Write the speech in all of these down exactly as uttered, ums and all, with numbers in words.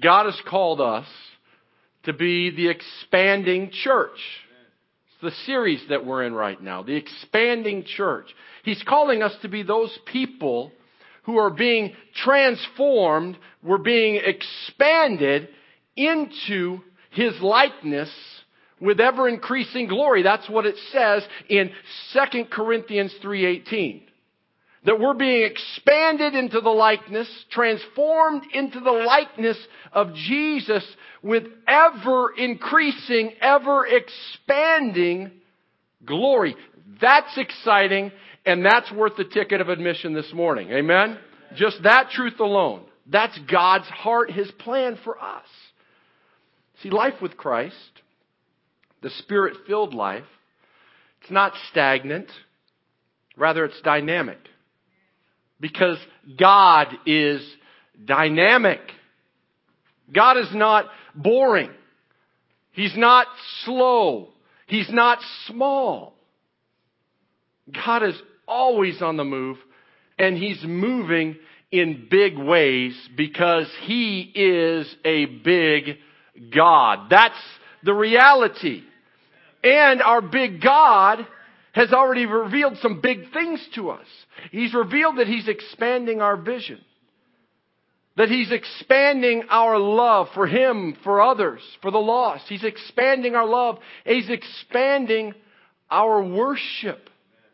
God has called us to be the expanding church. It's the series that we're in right now, the expanding church. He's calling us to be those people who are being transformed, we're being expanded into His likeness with ever-increasing glory. That's what it says in Second Corinthians three eighteen. That we're being expanded into the likeness, transformed into the likeness of Jesus with ever-increasing, ever-expanding glory. That's exciting, and that's worth the ticket of admission this morning. Amen? Just that truth alone. That's God's heart, His plan for us. See, life with Christ, the Spirit-filled life, it's not stagnant. Rather, it's dynamic. Because God is dynamic. God is not boring. He's not slow. He's not small. God is always on the move, and He's moving in big ways because He is a big God. That's the reality. And our big God has already revealed some big things to us. He's revealed that He's expanding our vision. That He's expanding our love for Him, for others, for the lost. He's expanding our love. He's expanding our worship.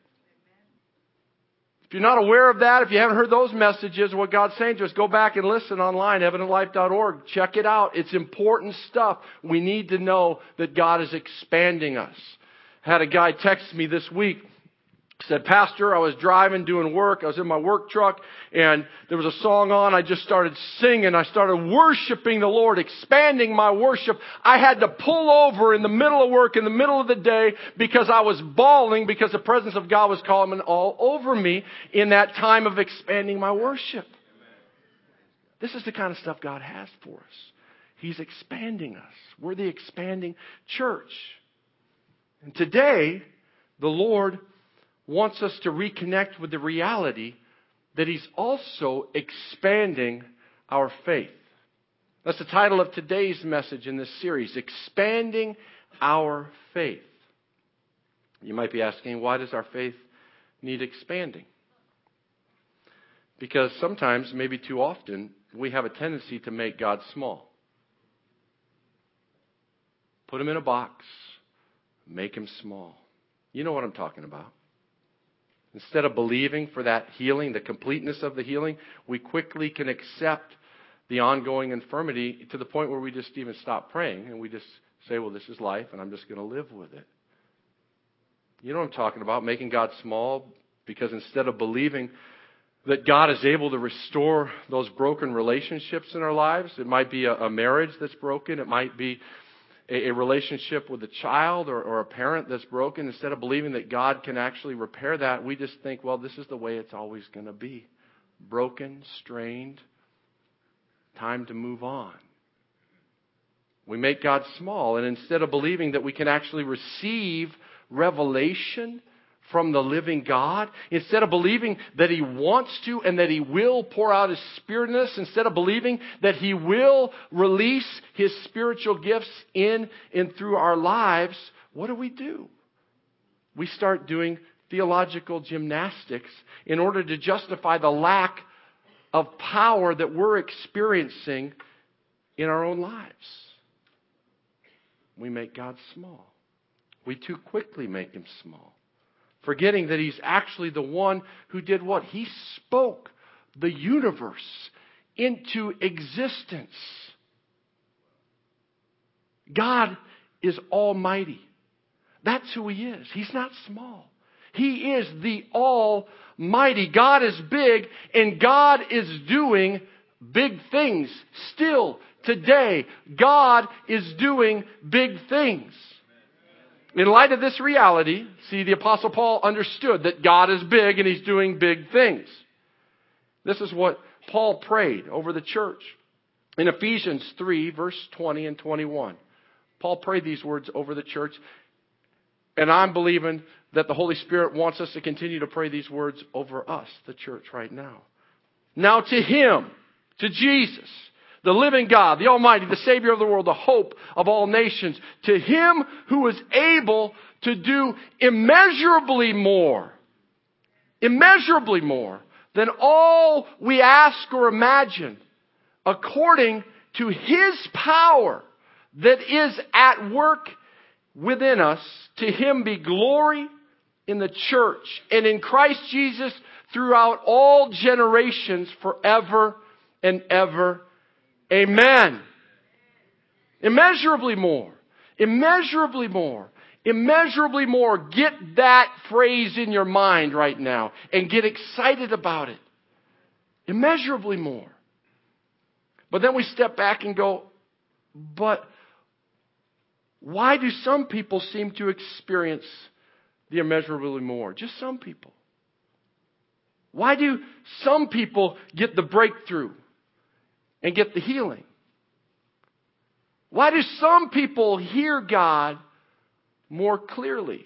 If you're not aware of that, if you haven't heard those messages, what God's saying to us, go back and listen online, evident life dot org. Check it out. It's important stuff. We need to know that God is expanding us. I had a guy text me this week. Said, Pastor, I was driving, doing work. I was in my work truck, and there was a song on. I just started singing. I started worshiping the Lord, expanding my worship. I had to pull over in the middle of work, in the middle of the day, because I was bawling, because the presence of God was coming all over me in that time of expanding my worship. This is the kind of stuff God has for us. He's expanding us. We're the expanding church. And today, the Lord wants us to reconnect with the reality that He's also expanding our faith. That's the title of today's message in this series, Expanding Our Faith. You might be asking, why does our faith need expanding? Because sometimes, maybe too often, we have a tendency to make God small. Put Him in a box, make Him small. You know what I'm talking about. Instead of believing for that healing, the completeness of the healing, we quickly can accept the ongoing infirmity to the point where we just even stop praying and we just say, well, this is life and I'm just going to live with it. You know what I'm talking about, making God small, because instead of believing that God is able to restore those broken relationships in our lives, it might be a, a marriage that's broken, it might be a relationship with a child or, or a parent that's broken. Instead of believing that God can actually repair that, we just think, well, this is the way it's always going to be. Broken, strained, time to move on. We make God small, and instead of believing that we can actually receive revelation from the living God, instead of believing that He wants to and that He will pour out His Spirit in us, instead of believing that He will release His spiritual gifts in and through our lives, what do we do? We start doing theological gymnastics in order to justify the lack of power that we're experiencing in our own lives. We make God small. We too quickly make Him small. Forgetting that He's actually the one who did what? He spoke the universe into existence. God is almighty. That's who He is. He's not small. He is the almighty. God is big, and God is doing big things. Still today, God is doing big things. In light of this reality, see, the Apostle Paul understood that God is big and He's doing big things. This is what Paul prayed over the church. In Ephesians three, verse twenty and twenty-one. Paul prayed these words over the church. And I'm believing that the Holy Spirit wants us to continue to pray these words over us, the church, right now. Now to Him, to Jesus, the living God, the Almighty, the Savior of the world, the hope of all nations. To Him who is able to do immeasurably more, immeasurably more than all we ask or imagine, according to His power that is at work within us. To Him be glory in the church and in Christ Jesus throughout all generations, forever and ever. Amen. Immeasurably more. Immeasurably more. Immeasurably more. Get that phrase in your mind right now and get excited about it. Immeasurably more. But then we step back and go, but why do some people seem to experience the immeasurably more? Just some people. Why do some people get the breakthrough and get the healing? Why do some people hear God more clearly?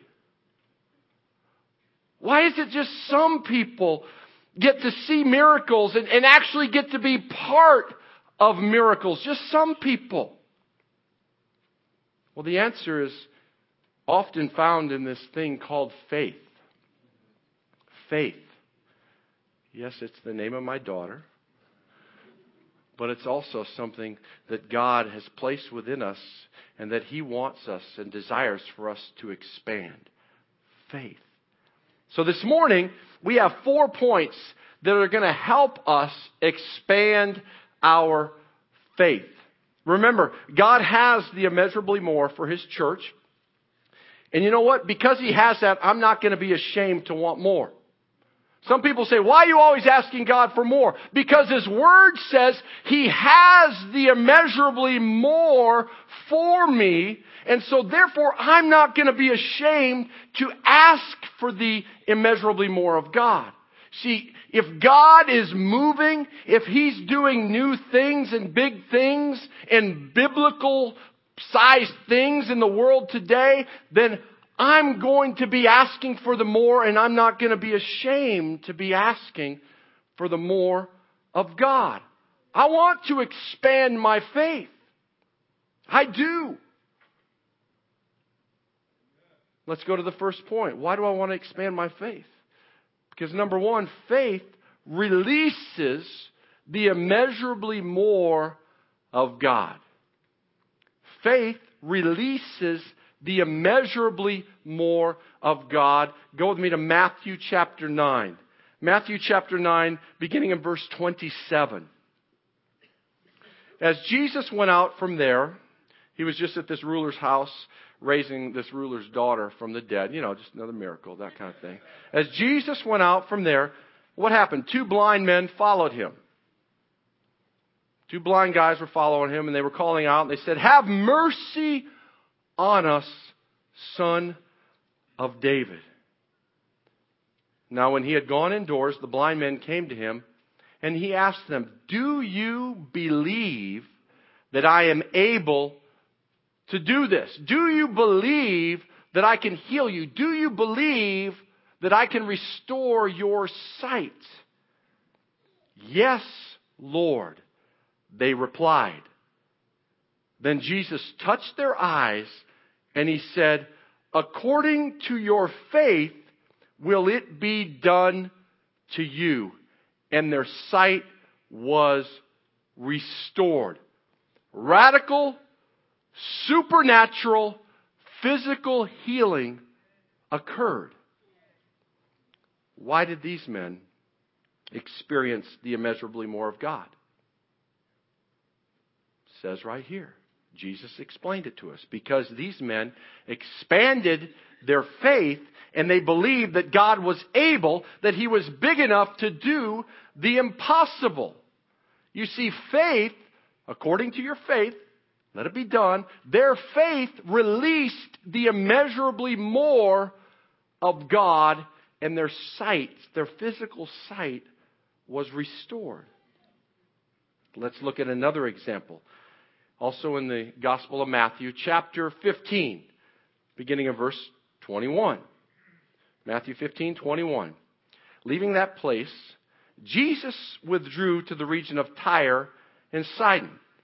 Why is it just some people get to see miracles and, and actually get to be part of miracles? Just some people. Well, the answer is often found in this thing called faith. Faith. Yes, it's the name of my daughter. But it's also something that God has placed within us and that He wants us and desires for us to expand. Faith. So this morning, we have four points that are going to help us expand our faith. Remember, God has the immeasurably more for His church. And you know what? Because He has that, I'm not going to be ashamed to want more. Some people say, why are you always asking God for more? Because His Word says He has the immeasurably more for me. And so therefore, I'm not going to be ashamed to ask for the immeasurably more of God. See, if God is moving, if He's doing new things and big things and biblical sized things in the world today, then I'm going to be asking for the more, and I'm not going to be ashamed to be asking for the more of God. I want to expand my faith. I do. Let's go to the first point. Why do I want to expand my faith? Because number one, faith releases the immeasurably more of God. Faith releases the immeasurably more of God. Go with me to Matthew chapter nine. Matthew chapter nine, beginning in verse twenty-seven. As Jesus went out from there, He was just at this ruler's house, raising this ruler's daughter from the dead. You know, just another miracle, that kind of thing. As Jesus went out from there, what happened? Two blind men followed Him. Two blind guys were following Him, and they were calling out, and they said, "Have mercy on us, Son of David." Now, when He had gone indoors, the blind men came to Him, and He asked them, "Do you believe that I am able to do this? Do you believe that I can heal you? Do you believe that I can restore your sight?" "Yes, Lord," they replied. Then Jesus touched their eyes, and He said, "According to your faith will it be done to you." And their sight was restored. Radical, supernatural, physical healing occurred. Why did these men experience the immeasurably more of God? It says right here. Jesus explained it to us. Because these men expanded their faith and they believed that God was able, that He was big enough to do the impossible. You see, faith, according to your faith, let it be done. Their faith released the immeasurably more of God, and their sight, their physical sight, was restored. Let's look at another example. Also in the Gospel of Matthew, chapter fifteen, beginning of verse twenty-one. Matthew fifteen, twenty-one. Leaving that place, Jesus withdrew to the region of Tyre and Sidon.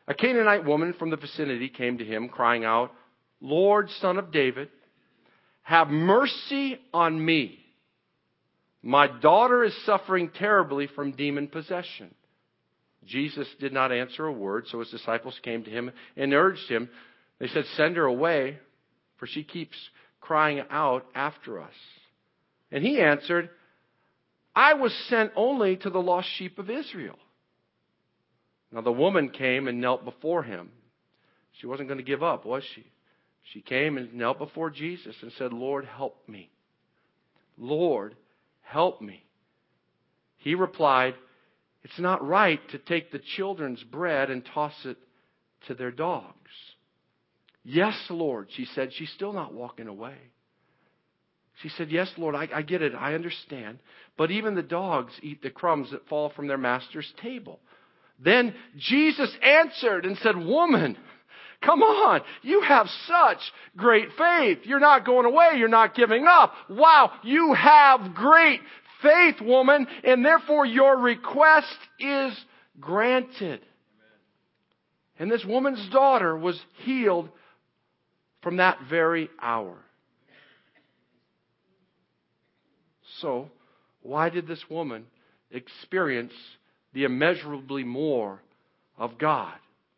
A Canaanite woman from the vicinity came to him, crying out, "Lord, Son of David, have mercy on me. My daughter is suffering terribly from demon possession." Jesus did not answer a word, so his disciples came to him and urged him. They said, "Send her away, for she keeps crying out after us." And he answered, "I was sent only to the lost sheep of Israel." Now the woman came and knelt before him. She wasn't going to give up, was she? She came and knelt before Jesus and said, "Lord, help me. Lord, help me." He replied, "It's not right to take the children's bread and toss it to their dogs." "Yes, Lord," she said. She's still not walking away. She said, "Yes, Lord, I, I get it. I understand. But even the dogs eat the crumbs that fall from their master's table." Then Jesus answered and said, "Woman, come on. You have such great faith. You're not going away. You're not giving up. Wow, you have great faith, woman, and therefore your request is granted." And this woman's daughter was healed from that very hour. So, why did this woman experience the immeasurably more of God?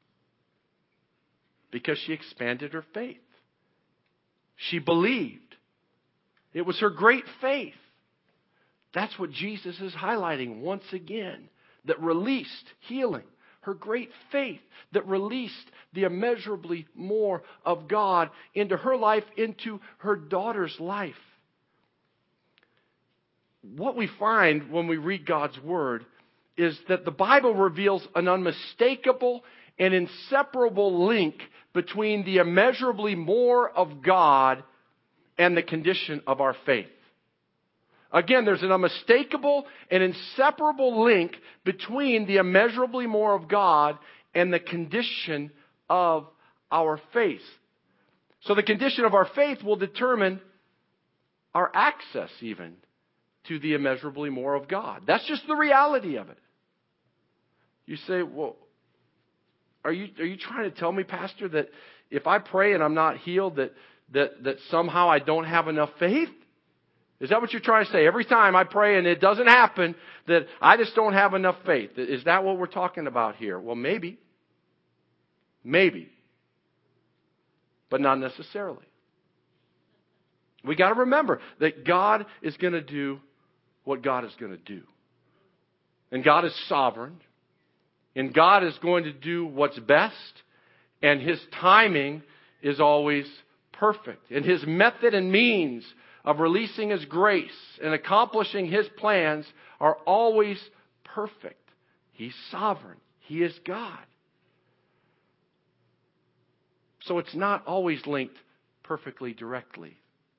Because she expanded her faith. She believed. It was her great faith. That's what Jesus is highlighting once again. That released healing. Her great faith that released the immeasurably more of God into her life, into her daughter's life. What we find when we read God's Word is that the Bible reveals an unmistakable and inseparable link between the immeasurably more of God and the condition of our faith. Again, there's an unmistakable and inseparable link between the immeasurably more of God and the condition of our faith. So the condition of our faith will determine our access even to the immeasurably more of God. That's just the reality of it. You say, "Well, are you are you trying to tell me, Pastor, that if I pray and I'm not healed, that that that somehow I don't have enough faith?" Is that what you're trying to say? Every time I pray and it doesn't happen, that I just don't have enough faith. Is that what we're talking about here? Well, maybe. Maybe. But not necessarily. We got to remember that God is going to do what God is going to do. And God is sovereign. And God is going to do what's best. And His timing is always perfect. And His method and means of releasing His grace and accomplishing His plans are always perfect. He's sovereign. He is God. So it's not always linked perfectly directly.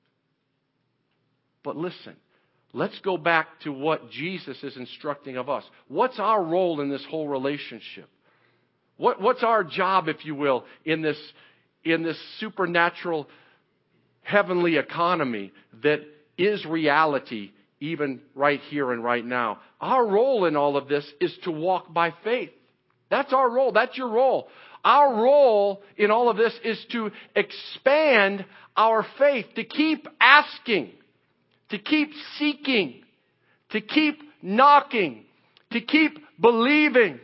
But listen, let's go back to what Jesus is instructing of us. What's our role in this whole relationship? What, what's our job, if you will, in this, in this supernatural heavenly economy that is reality even right here and right now? Our role in all of this is to walk by faith. That's our role. That's your role. Our role in all of this is to expand our faith, to keep asking, to keep seeking, to keep knocking, to keep believing,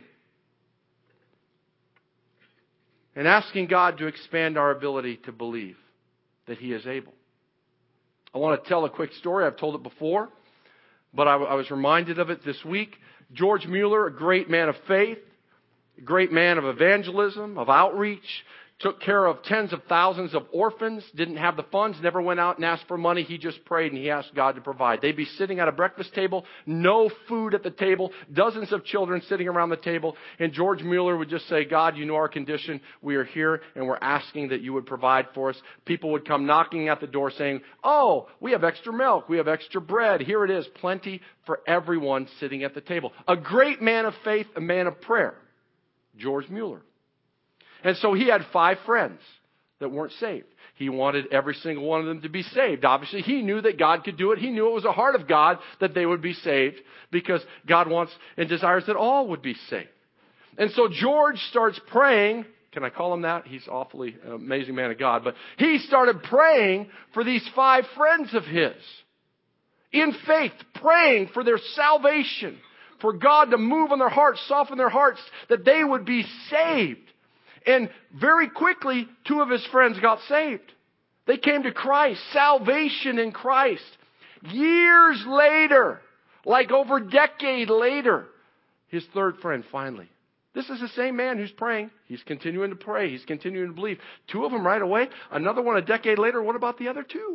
and asking God to expand our ability to believe that He is able. I want to tell a quick story. I've told it before, but I, I was reminded of it this week. George Mueller, a great man of faith, a great man of evangelism, of outreach, took care of tens of thousands of orphans, didn't have the funds, never went out and asked for money. He just prayed and he asked God to provide. They'd be sitting at a breakfast table, no food at the table, dozens of children sitting around the table, and George Mueller would just say, "God, you know our condition. We are here and we're asking that you would provide for us." People would come knocking at the door saying, "Oh, we have extra milk. We have extra bread. Here it is. Plenty for everyone sitting at the table." A great man of faith, a man of prayer, George Mueller. And so he had five friends that weren't saved. He wanted every single one of them to be saved. Obviously, he knew that God could do it. He knew it was the heart of God that they would be saved, because God wants and desires that all would be saved. And so George starts praying. Can I call him that? He's awfully an amazing man of God. But he started praying for these five friends of his. In faith, praying for their salvation. For God to move on their hearts, soften their hearts, that they would be saved. And very quickly, two of his friends got saved. They came to Christ. Salvation in Christ. Years later, like over a decade later, his third friend finally. This is the same man who's praying. He's continuing to pray. He's continuing to believe. Two of them right away. Another one a decade later. What about the other two?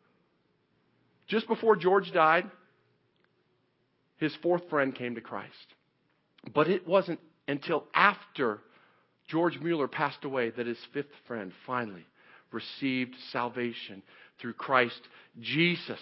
Just before George died, his fourth friend came to Christ. But it wasn't until after George Mueller passed away that his fifth friend finally received salvation through Christ Jesus.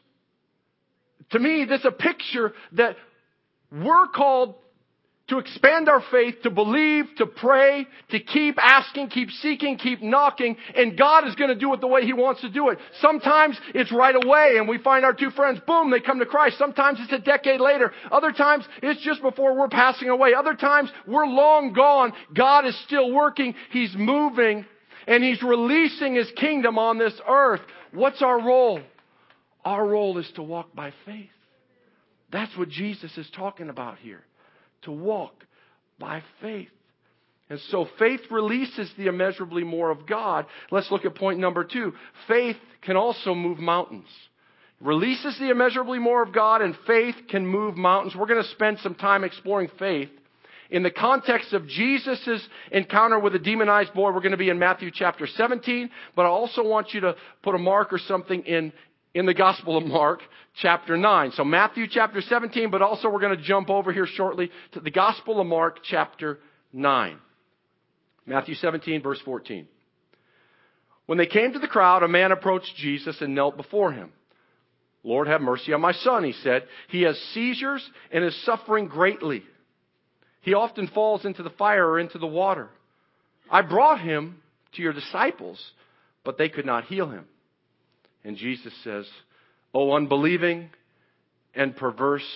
To me, this is a picture that we're called to expand our faith, to believe, to pray, to keep asking, keep seeking, keep knocking, and God is going to do it the way He wants to do it. Sometimes it's right away and we find our two friends, boom, they come to Christ. Sometimes it's a decade later. Other times it's just before we're passing away. Other times we're long gone. God is still working. He's moving and He's releasing His kingdom on this earth. What's our role? Our role is to walk by faith. That's what Jesus is talking about here. To walk by faith. And so faith releases the immeasurably more of God. Let's look at point number two. Faith can also move mountains. Releases the immeasurably more of God, and faith can move mountains. We're going to spend some time exploring faith. In the context of Jesus' encounter with a demonized boy, we're going to be in Matthew chapter seventeen. But I also want you to put a mark or something in in the Gospel of Mark, chapter nine. So Matthew chapter seventeen, but also we're going to jump over here shortly to the Gospel of Mark, chapter nine. Matthew seventeen, verse fourteen. When they came to the crowd, a man approached Jesus and knelt before Him. Lord, have mercy on my son, he said. He has seizures and is suffering greatly. He often falls into the fire or into the water. I brought him to your disciples, but they could not heal him. And Jesus says, O unbelieving and perverse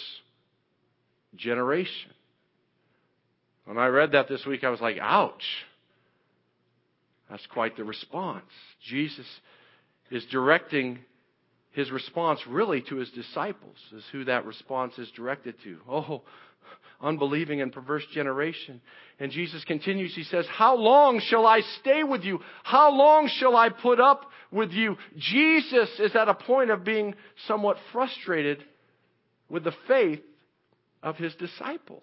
generation. When I read that this week, I was like, ouch. That's quite the response. Jesus is directing His response really to His disciples, is who that response is directed to. Oh, unbelieving and perverse generation. And Jesus continues, He says, how long shall I stay with you? How long shall I put up with you? Jesus is at a point of being somewhat frustrated with the faith of His disciples.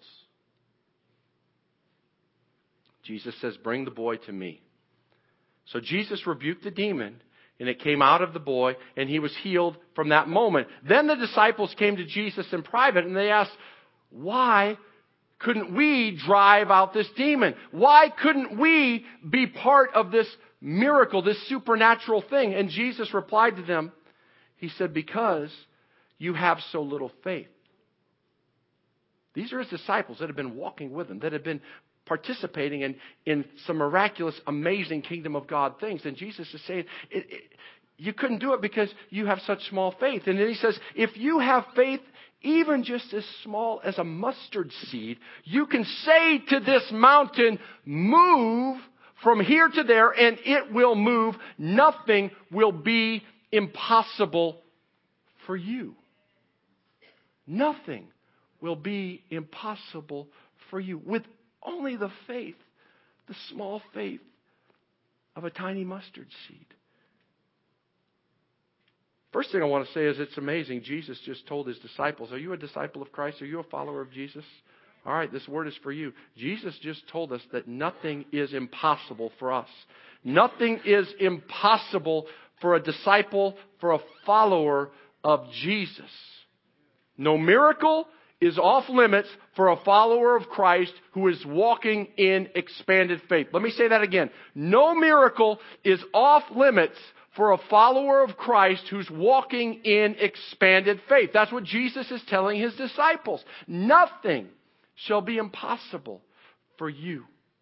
Jesus says, bring the boy to me. So Jesus rebuked the demon, and it came out of the boy, and he was healed from that moment. Then the disciples came to Jesus in private, and they asked, why couldn't we drive out this demon? Why couldn't we be part of this miracle, this supernatural thing? And Jesus replied to them, He said, because you have so little faith. These are His disciples that have been walking with Him, that have been participating in, in some miraculous, amazing kingdom of God things. And Jesus is saying, it, it, you couldn't do it because you have such small faith. And then He says, if you have faith even just as small as a mustard seed, you can say to this mountain, move from here to there, and it will move. Nothing will be impossible for you. Nothing will be impossible for you with only the faith, the small faith of a tiny mustard seed. First thing I want to say is it's amazing. Jesus just told His disciples, are you a disciple of Christ? Are you a follower of Jesus? All right, this word is for you. Jesus just told us that nothing is impossible for us. Nothing is impossible for a disciple, for a follower of Jesus. No miracle is off limits for a follower of Christ who is walking in expanded faith. Let me say that again. No miracle is off limits for a follower of Christ who's walking in expanded faith. That's what Jesus is telling His disciples. Nothing shall be impossible for you.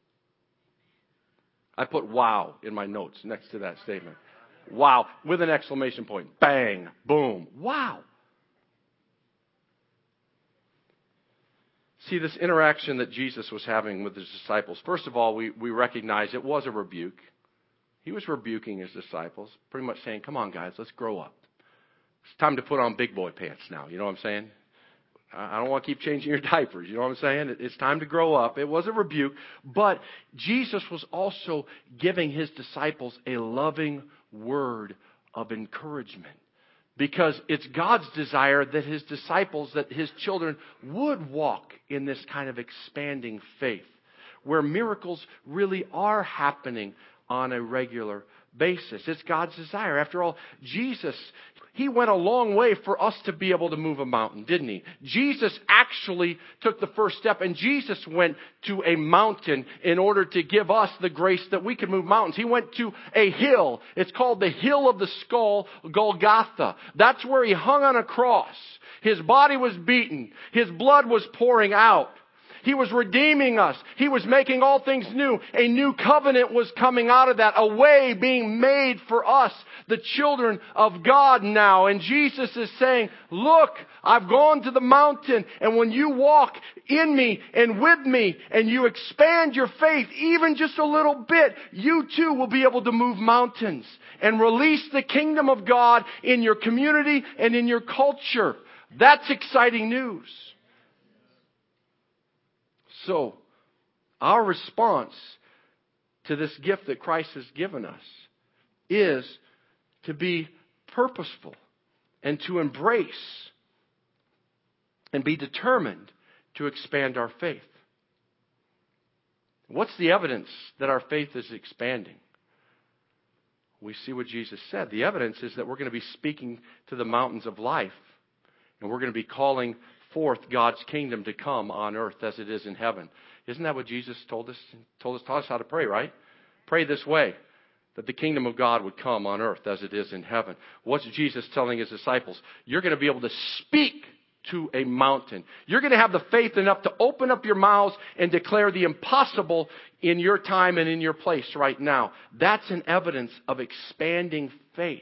I put wow in my notes next to that statement. Wow, with an exclamation point. Bang, boom, wow. See, this interaction that Jesus was having with his disciples, first of all, we, we recognize it was a rebuke. He was rebuking his disciples, pretty much saying, come on, guys, let's grow up. It's time to put on big boy pants now. You know what I'm saying? I don't want to keep changing your diapers. You know what I'm saying? It's time to grow up. It was a rebuke. But Jesus was also giving his disciples a loving word of encouragement. Because it's God's desire that his disciples, that his children would walk in this kind of expanding faith, where miracles really are happening on a regular basis. It's God's desire. After all, Jesus, he went a long way for us to be able to move a mountain, didn't he? Jesus actually took the first step, and Jesus went to a mountain in order to give us the grace that we could move mountains. He went to a hill. It's called the Hill of the Skull, Golgotha. That's where he hung on a cross. His body was beaten. His blood was pouring out. He was redeeming us. He was making all things new. A new covenant was coming out of that. A way being made for us, the children of God now. And Jesus is saying, look, I've gone to the mountain. And when you walk in me and with me and you expand your faith even just a little bit, you too will be able to move mountains and release the kingdom of God in your community and in your culture. That's exciting news. So, our response to this gift that Christ has given us is to be purposeful and to embrace and be determined to expand our faith. What's the evidence that our faith is expanding? We see what Jesus said. The evidence is that we're going to be speaking to the mountains of life, and we're going to be calling forth God's kingdom to come on earth as it is in heaven. Isn't that what Jesus told us? Told us, taught us how to pray, right? Pray this way, that the kingdom of God would come on earth as it is in heaven. What's Jesus telling his disciples? You're going to be able to speak to a mountain. You're going to have the faith enough to open up your mouths and declare the impossible in your time and in your place right now. That's an evidence of expanding faith.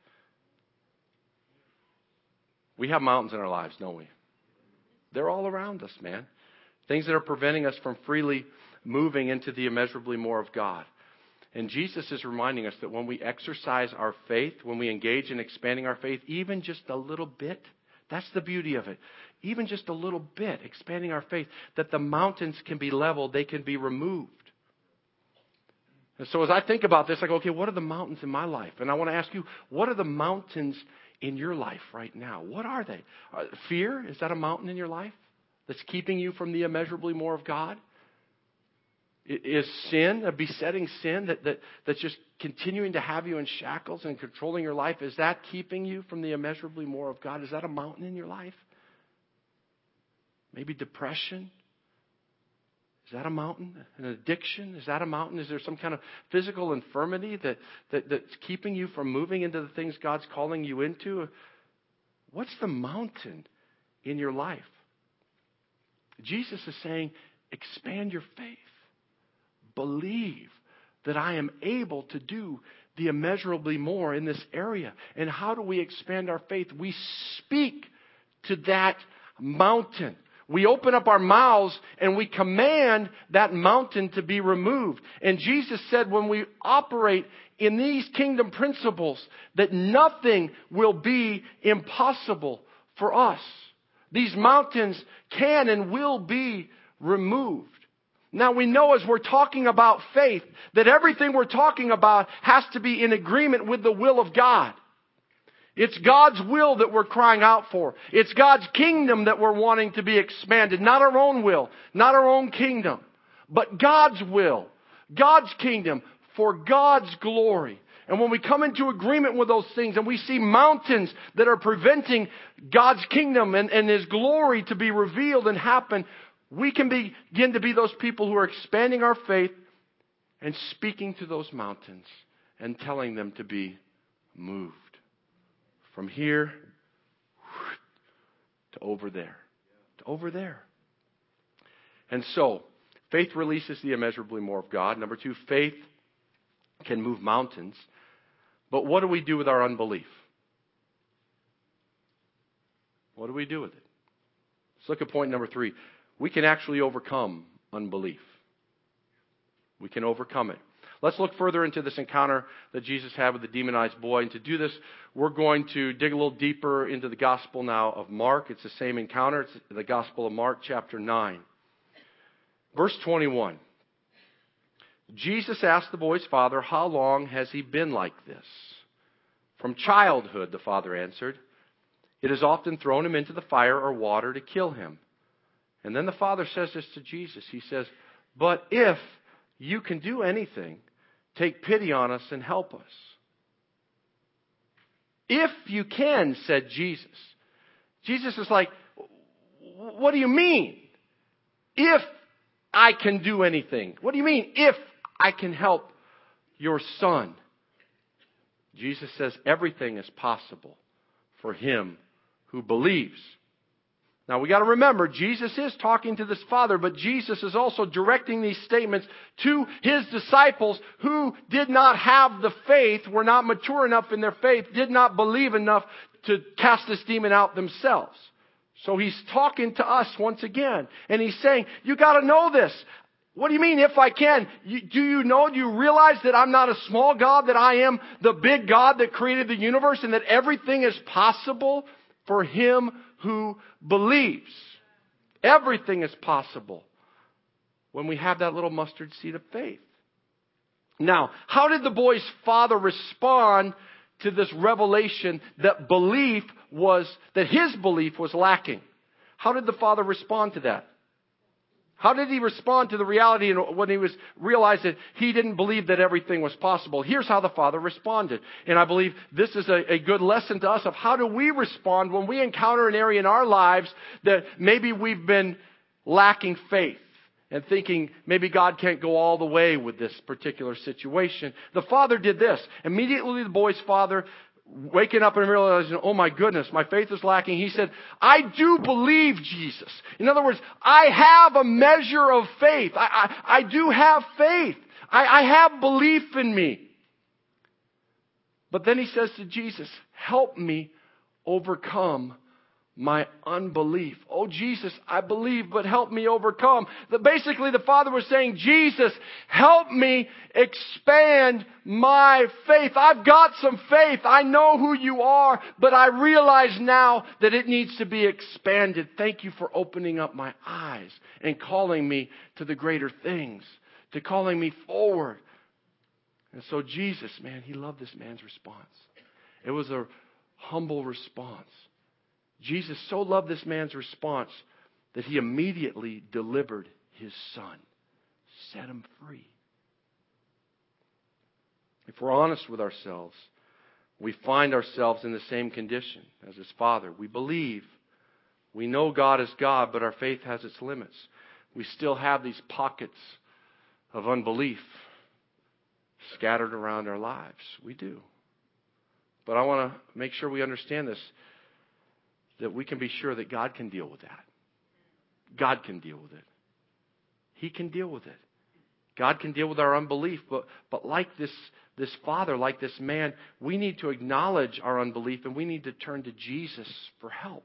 We have mountains in our lives, don't we? They're all around us, man. Things that are preventing us from freely moving into the immeasurably more of God. And Jesus is reminding us that when we exercise our faith, when we engage in expanding our faith, even just a little bit, that's the beauty of it. Even just a little bit, expanding our faith, that the mountains can be leveled, they can be removed. And so as I think about this, I go, okay, what are the mountains in my life? And I want to ask you, what are the mountains in your life right now? What are they? Uh, fear, is that a mountain in your life that's keeping you from the immeasurably more of God? I- is sin, a besetting sin that, that, that's just continuing to have you in shackles and controlling your life, is that keeping you from the immeasurably more of God? Is that a mountain in your life? Maybe depression? Is that a mountain? An addiction? Is that a mountain? Is there some kind of physical infirmity that, that that's keeping you from moving into the things God's calling you into? What's the mountain in your life? Jesus is saying, expand your faith. Believe that I am able to do the immeasurably more in this area. And how do we expand our faith? We speak to that mountain. We open up our mouths and we command that mountain to be removed. And Jesus said when we operate in these kingdom principles, that nothing will be impossible for us. These mountains can and will be removed. Now we know as we're talking about faith, that everything we're talking about has to be in agreement with the will of God. It's God's will that we're crying out for. It's God's kingdom that we're wanting to be expanded. Not our own will, not our own kingdom, but God's will, God's kingdom for God's glory. And when we come into agreement with those things and we see mountains that are preventing God's kingdom and, and His glory to be revealed and happen, we can begin to be those people who are expanding our faith and speaking to those mountains and telling them to be moved. From here to over there. To over there. And so, faith releases the immeasurably more of God. Number two, faith can move mountains. But what do we do with our unbelief? What do we do with it? Let's look at point number three. we can actually overcome unbelief. We can overcome it. Let's look further into this encounter that Jesus had with the demonized boy. And to do this, we're going to dig a little deeper into the Gospel now of Mark. It's the same encounter. It's the Gospel of Mark, chapter nine. Verse twenty-one. Jesus asked the boy's father, "How long has he been like this?" "From childhood," the father answered. "It has often thrown him into the fire or water to kill him." And then the father says this to Jesus. He says, "But if you can do anything, take pity on us and help us." "If you can," said Jesus. Jesus is like, what do you mean? If I can do anything. What do you mean, if I can help your son? Jesus says everything is possible for him who believes. Now we got to remember, Jesus is talking to this father, but Jesus is also directing these statements to his disciples who did not have the faith, were not mature enough in their faith, did not believe enough to cast this demon out themselves. So he's talking to us once again, and he's saying, you got to know this. What do you mean, if I can? You, do you know, do you realize that I'm not a small God, that I am the big God that created the universe, and that everything is possible for him who believes? Everything is possible when we have that little mustard seed of faith. Now, how did the boy's father respond to this revelation that belief was, that his belief was lacking? How did the father respond to that? How did he respond to the reality when he was realized that he didn't believe that everything was possible? Here's how the father responded. And I believe this is a, a good lesson to us of how do we respond when we encounter an area in our lives that maybe we've been lacking faith and thinking maybe God can't go all the way with this particular situation. The father did this. Immediately the boy's father, waking up and realizing, oh my goodness, my faith is lacking. He said, I do believe Jesus. In other words, I have a measure of faith. I, I, I do have faith. I, I have belief in me. But then he says to Jesus, help me overcome my unbelief. Oh, Jesus, I believe, but help me overcome. The, basically, the father was saying, Jesus, help me expand my faith. I've got some faith. I know who you are, but I realize now that it needs to be expanded. Thank you for opening up my eyes and calling me to the greater things, to calling me forward. And so Jesus, man, he loved this man's response. It was a humble response. Jesus so loved this man's response that he immediately delivered his son, set him free. If we're honest with ourselves, we find ourselves in the same condition as his father. We believe, we know God is God, but our faith has its limits. We still have these pockets of unbelief scattered around our lives. We do. But I want to make sure we understand this, that we can be sure that God can deal with that. God can deal with it. He can deal with it. God can deal with our unbelief. But, but like this, this father, like this man, we need to acknowledge our unbelief and we need to turn to Jesus for help.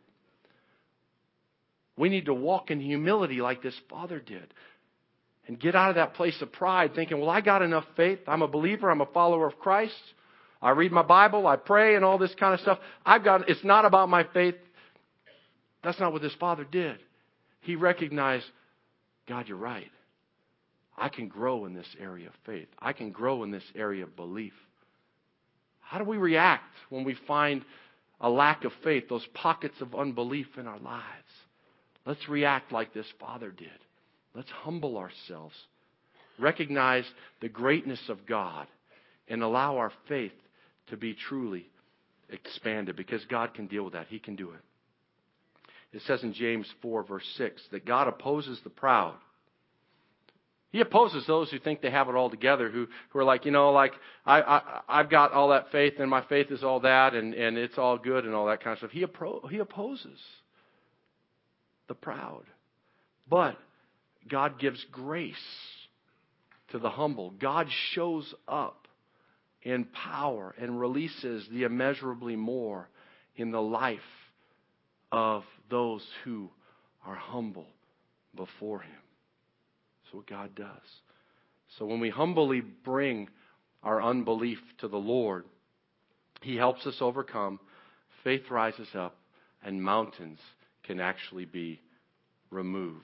We need to walk in humility like this father did. And get out of that place of pride thinking, well, I got enough faith. I'm a believer. I'm a follower of Christ. I read my Bible. I pray and all this kind of stuff. I've got, it's not about my faith. That's not what this father did. He recognized, God, you're right. I can grow in this area of faith. I can grow in this area of belief. How do we react when we find a lack of faith, those pockets of unbelief in our lives? Let's react like this father did. Let's humble ourselves. Recognize the greatness of God and allow our faith to be truly expanded because God can deal with that. He can do it. It says in James four, verse six, that God opposes the proud. He opposes those who think they have it all together, who, who are like, you know, like, I, I, I've got all that faith, and my faith is all that, and, and it's all good, and all that kind of stuff. He, appro- he opposes the proud. But God gives grace to the humble. God shows up in power and releases the immeasurably more in the life of those who are humble before Him. That's what God does. So when we humbly bring our unbelief to the Lord, He helps us overcome. Faith rises up, and mountains can actually be removed.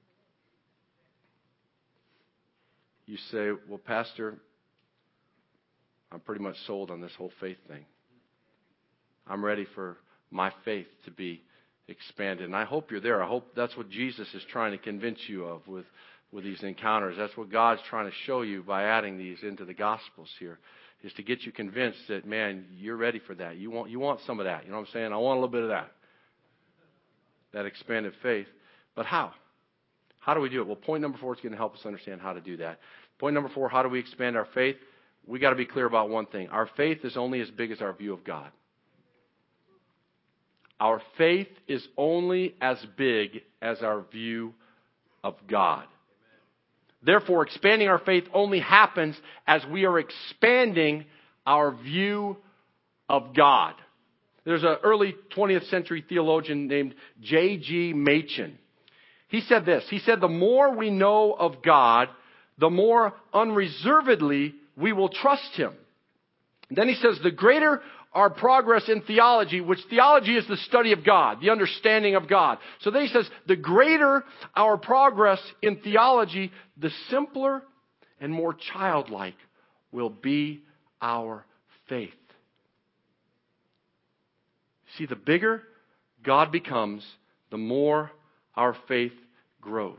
You say, well, Pastor, I'm pretty much sold on this whole faith thing. I'm ready for my faith to be expanded. And I hope you're there. I hope that's what Jesus is trying to convince you of with, with these encounters. That's what God's trying to show you by adding these into the Gospels here, is to get you convinced that, man, you're ready for that. You want, you want some of that. You know what I'm saying? I want a little bit of that. That expanded faith. But how? How do we do it? Well, point number four is going to help us understand how to do that. Point number four, how do we expand our faith? We got to be clear about one thing. Our faith is only as big as our view of God. Our faith is only as big as our view of God. Therefore, expanding our faith only happens as we are expanding our view of God. There's an early twentieth century theologian named J G Machen. He said this. He said, the more we know of God, the more unreservedly we will trust Him. Then he says, the greater our progress in theology, which theology is the study of God, the understanding of God. So then he says, the greater our progress in theology, the simpler and more childlike will be our faith. See, the bigger God becomes, the more our faith grows.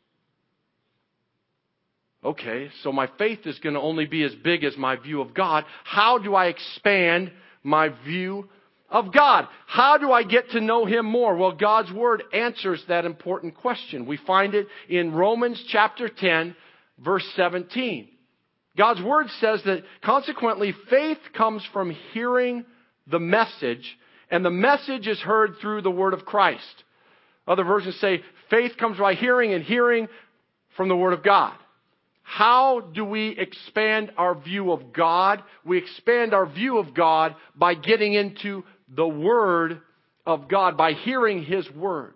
Okay, so my faith is going to only be as big as my view of God. How do I expand my view of God? How do I get to know Him more? Well, God's Word answers that important question. We find it in Romans chapter ten, verse seventeen. God's Word says that consequently, faith comes from hearing the message, and the message is heard through the Word of Christ. Other versions say faith comes by hearing, and hearing from the Word of God. How do we expand our view of God? We expand our view of God by getting into the Word of God, by hearing His Word.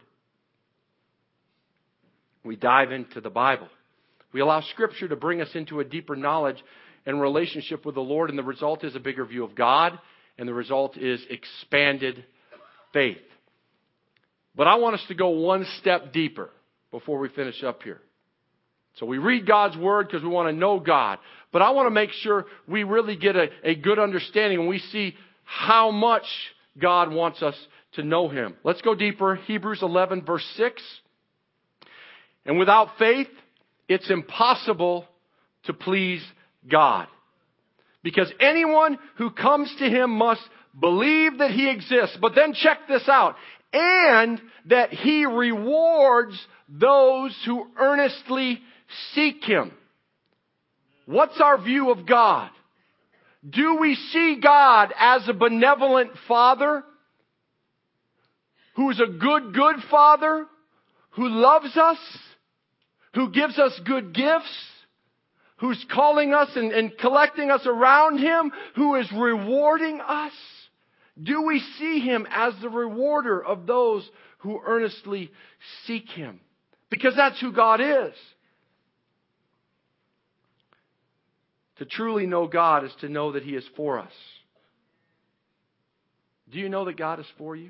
We dive into the Bible. We allow Scripture to bring us into a deeper knowledge and relationship with the Lord, and the result is a bigger view of God, and the result is expanded faith. But I want us to go one step deeper before we finish up here. So we read God's Word because we want to know God. But I want to make sure we really get a, a good understanding and we see how much God wants us to know Him. Let's go deeper. Hebrews eleven, verse six. And without faith, it's impossible to please God. Because anyone who comes to Him must believe that He exists. But then check this out. And that He rewards those who earnestly seek Him. What's our view of God? Do we see God as a benevolent Father? Who's a good, good Father? Who loves us? Who gives us good gifts? Who's calling us and, and collecting us around Him? Who is rewarding us? Do we see Him as the rewarder of those who earnestly seek Him? Because that's who God is. To truly know God is to know that He is for us. Do you know that God is for you?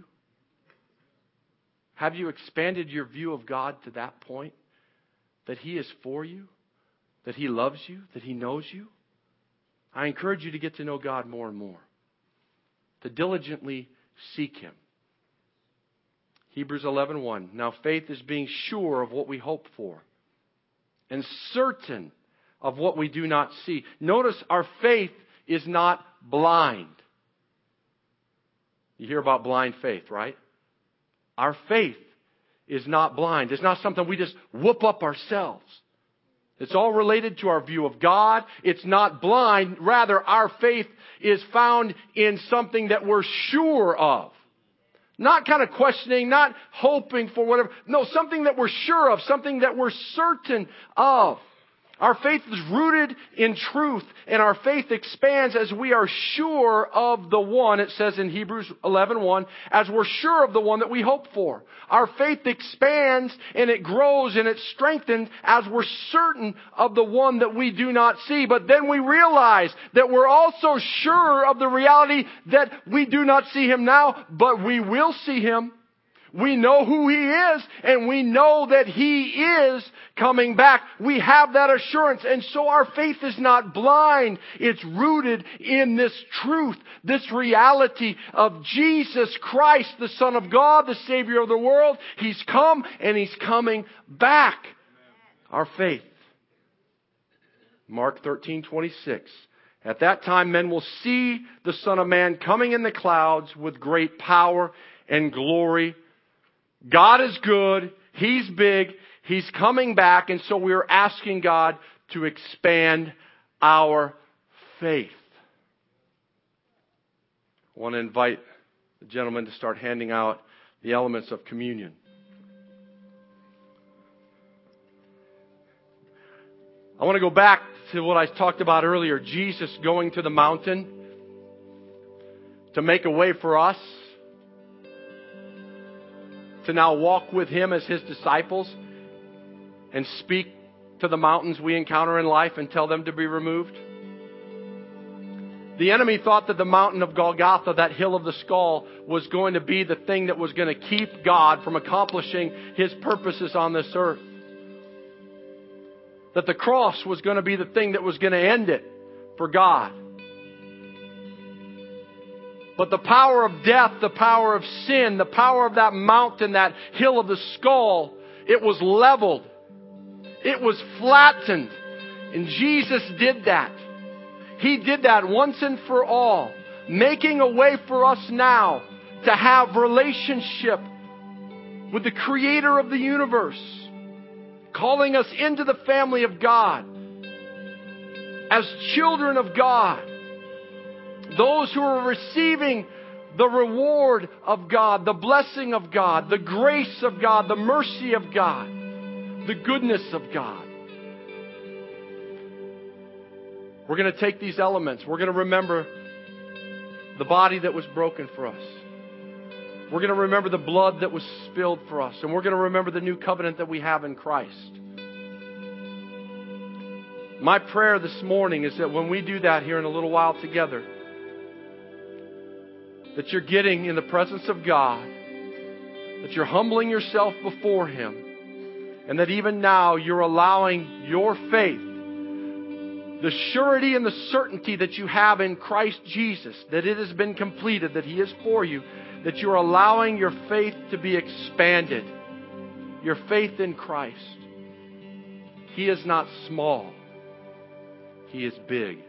Have you expanded your view of God to that point? That He is for you? That He loves you? That He knows you? I encourage you to get to know God more and more. To diligently seek Him. Hebrews eleven one. Now faith is being sure of what we hope for, and certain of what we do not see. Notice our faith is not blind. You hear about blind faith, right? Our faith is not blind. It's not something we just whoop up ourselves. It's all related to our view of God. It's not blind. Rather, our faith is found in something that we're sure of. Not kind of questioning, not hoping for whatever. No, something that we're sure of, something that we're certain of. Our faith is rooted in truth, and our faith expands as we are sure of the one, it says in Hebrews eleven one, as we're sure of the one that we hope for. Our faith expands and it grows and it strengthens as we're certain of the one that we do not see. But then we realize that we're also sure of the reality that we do not see Him now, but we will see Him. We know who He is, and we know that He is coming back. We have that assurance, and so our faith is not blind. It's rooted in this truth, this reality of Jesus Christ, the Son of God, the Savior of the world. He's come, and He's coming back. Our faith. Mark thirteen twenty-six. At that time, men will see the Son of Man coming in the clouds with great power and glory. God is good. He's big. He's coming back. And so we're asking God to expand our faith. I want to invite the gentleman to start handing out the elements of communion. I want to go back to what I talked about earlier. Jesus going to the mountain to make a way for us to now walk with Him as His disciples and speak to the mountains we encounter in life and tell them to be removed. The enemy thought that the mountain of Golgotha, that hill of the skull, was going to be the thing that was going to keep God from accomplishing His purposes on this earth. That the cross was going to be the thing that was going to end it for God. But the power of death, the power of sin, the power of that mountain, that hill of the skull, it was leveled. It was flattened. And Jesus did that. He did that once and for all, making a way for us now to have relationship with the Creator of the universe, calling us into the family of God as children of God. Those who are receiving the reward of God, the blessing of God, the grace of God, the mercy of God, the goodness of God. We're going to take these elements. We're going to remember the body that was broken for us. We're going to remember the blood that was spilled for us. And we're going to remember the new covenant that we have in Christ. My prayer this morning is that when we do that here in a little while together, that you're getting in the presence of God, that you're humbling yourself before Him, and that even now you're allowing your faith, the surety and the certainty that you have in Christ Jesus, that it has been completed, that He is for you, that you're allowing your faith to be expanded. Your faith in Christ. He is not small. He is big.